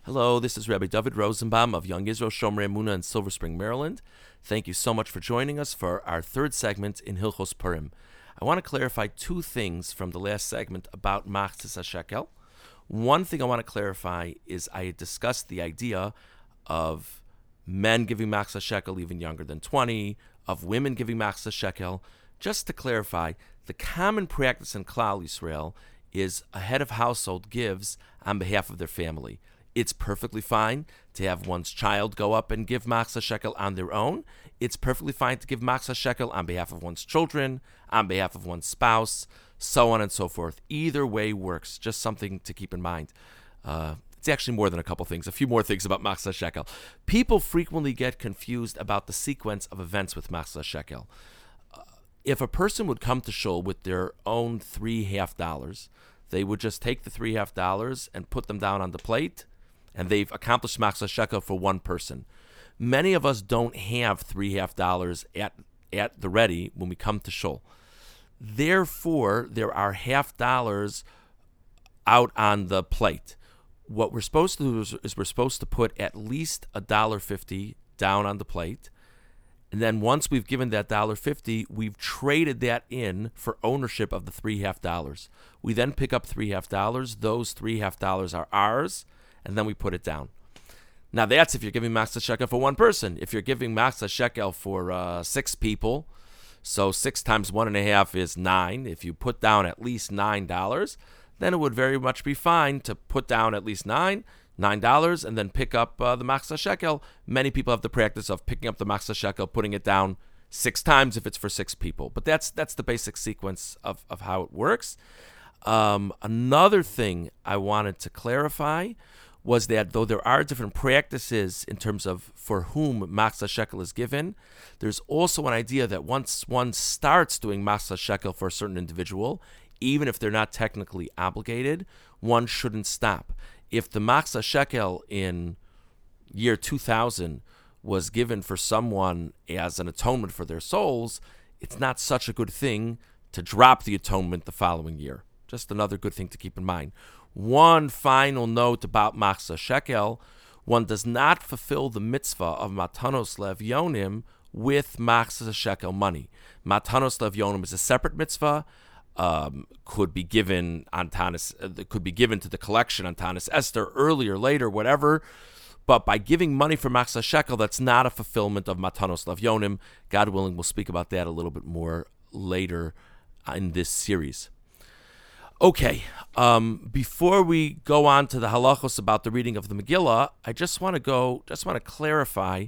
Hello, this is Rabbi David Rosenbaum of Young Israel Shomrei Emunah in Silver Spring, Maryland. Thank you so much for joining us for our third segment in Hilchos Purim. I want to clarify two things from the last segment about Machzis HaShekel. One thing I want to clarify is I had discussed the idea of men giving Machzis HaShekel even younger than 20, of women giving Machzis HaShekel. Just to clarify, the common practice in Klal Yisrael is a head of household gives on behalf of their family. It's perfectly fine to have one's child go up and give Machzis HaShekel on their own. It's perfectly fine to give Machzis HaShekel on behalf of one's children, on behalf of one's spouse, so on and so forth. Either way works. Just something to keep in mind. It's actually more than a couple things, a few more things about Machzis HaShekel. People frequently get confused about the sequence of events with Machzis HaShekel. If a person would come to shul with their own $3.50, they would just take the $3.50 and put them down on the plate, and they've accomplished Machzis HaShekel for one person. Many of us don't have $3.50 at the ready when we come to shul. Therefore, there are $half out on the plate. What we're supposed to do is we're supposed to put at least $1.50 down on the plate. And then once we've given that $1.50, we've traded that in for ownership of the $3.50. We then pick up $3.50. Those $3.50 are ours, and then we put it down. Now that's if you're giving Machzis HaShekel for one person. If you're giving Machzis HaShekel for 6 people, so 6 times 1.5 is 9. If you put down at least $9, then it would very much be fine to put down at least $9, and then pick up the Machzis HaShekel. Many people have the practice of picking up the Machzis HaShekel, putting it down 6 times if it's for 6 people. But that's the basic sequence of how it works. Another thing I wanted to clarify was that though there are different practices in terms of for whom Machzis HaShekel is given, there's also an idea that once one starts doing Machzis HaShekel for a certain individual, even if they're not technically obligated, one shouldn't stop. If the Machzis HaShekel in year 2000 was given for someone as an atonement for their souls, it's not such a good thing to drop the atonement the following year. Just another good thing to keep in mind. One final note about Machzis HaShekel: one does not fulfill the mitzvah of Matanos Levyonim with Machzis HaShekel money. Matanos Levyonim is a separate mitzvah. Could be given on could be given to the collection on Tanis Esther, earlier, later, whatever. But by giving money for Machzis HaShekel, that's not a fulfillment of Matanos Levyonim. God willing, we'll speak about that a little bit more later in this series. Okay, before we go on to the halachos about the reading of the Megillah, I just want to clarify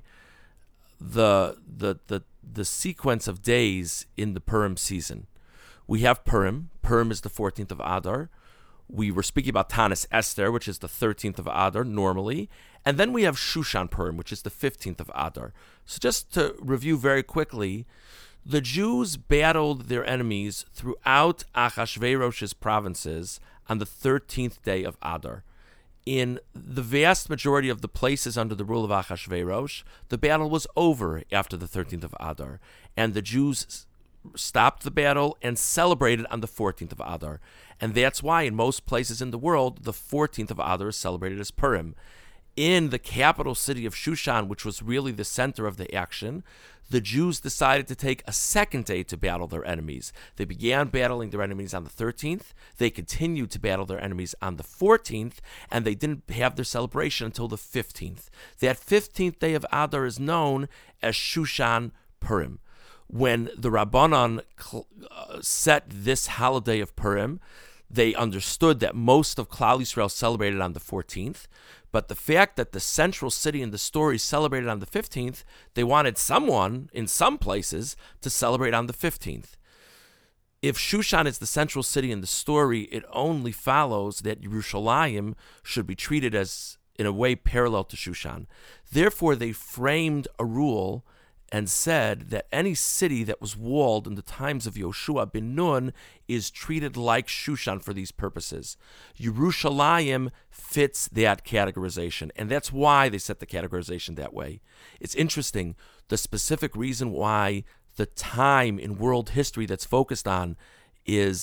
the sequence of days in the Purim season. We have Purim. Purim is the 14th of Adar. We were speaking about Tanis Esther, which is the 13th of Adar normally. And then we have Shushan Purim, which is the 15th of Adar. So just to review very quickly, the Jews battled their enemies throughout Achashverosh's provinces on the 13th day of Adar. In the vast majority of the places under the rule of Achashverosh, the battle was over after the 13th of Adar, and the Jews stopped the battle and celebrated on the 14th of Adar. And that's why in most places in the world, the 14th of Adar is celebrated as Purim. In the capital city of Shushan, which was really the center of the action, the Jews decided to take a second day to battle their enemies. They began battling their enemies on the 13th. They continued to battle their enemies on the 14th, and they didn't have their celebration until the 15th. That 15th day of Adar is known as Shushan Purim. When the Rabbanan set this holiday of Purim, they understood that most of Klal Yisrael celebrated on the 14th, but the fact that the central city in the story celebrated on the 15th, they wanted someone, in some places, to celebrate on the 15th. If Shushan is the central city in the story, it only follows that Yerushalayim should be treated as, in a way, parallel to Shushan. Therefore, they framed a rule and said that any city that was walled in the times of Yoshua ben Nun is treated like Shushan for these purposes. Yerushalayim fits that categorization, and that's why they set the categorization that way. It's interesting, the specific reason why the time in world history that's focused on is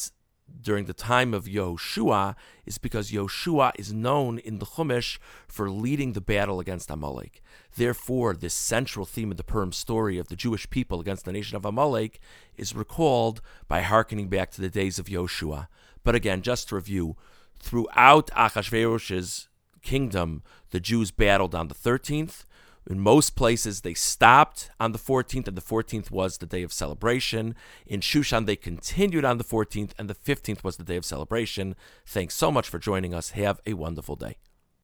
during the time of Yehoshua is because Yehoshua is known in the Chumash for leading the battle against Amalek. Therefore, this central theme of the Purim story of the Jewish people against the nation of Amalek is recalled by hearkening back to the days of Yehoshua. But again, just to review, throughout Achashverosh's kingdom, the Jews battled on the 13th. In most places, they stopped on the 14th, and the 14th was the day of celebration. In Shushan, they continued on the 14th, and the 15th was the day of celebration. Thanks so much for joining us. Have a wonderful day.